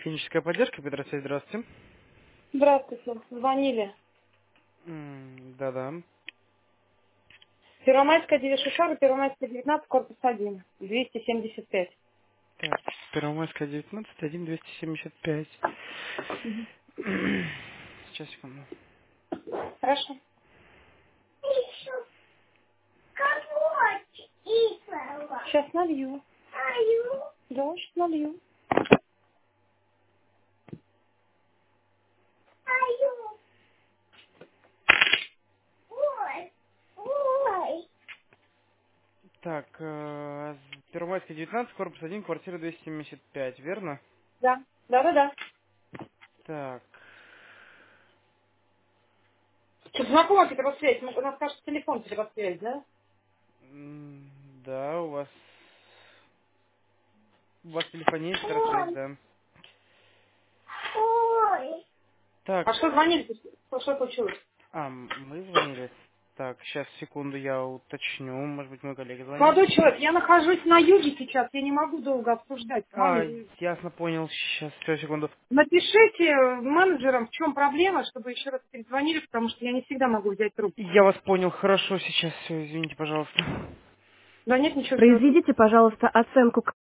Техническая поддержка, Петросвязь, здравствуйте. Здравствуйте. Звонили. Да-да. Первомайская 9 Шишара, Первомайская 19, корпус 1, 275. Так, Первомайская, 19, 1, 275. Сейчас, секунду. Хорошо. Сейчас налью. Да, сейчас налью. Так, Первомайская, 19, корпус 1, квартира 275, верно? Да. Да. Так, Что, знакома Петросвязь? У нас, кажется, телефон Петросвязь, да? да, у вас телефония Петросвязь, да. Так, А что звонили? Что случилось? мы звонили. Так, сейчас, секунду, я уточню. Может быть, мой коллега звонил. Молодой человек, я нахожусь на юге сейчас, я не могу долго обсуждать с вами. Ясно, понял. Сейчас, все, секунду. Напишите менеджерам, в чем проблема, чтобы еще раз перезвонили, потому что я не всегда могу взять трубку. Я вас понял, хорошо, сейчас все, извините, пожалуйста. Да нет, ничего сделать. Произведите, пожалуйста, оценку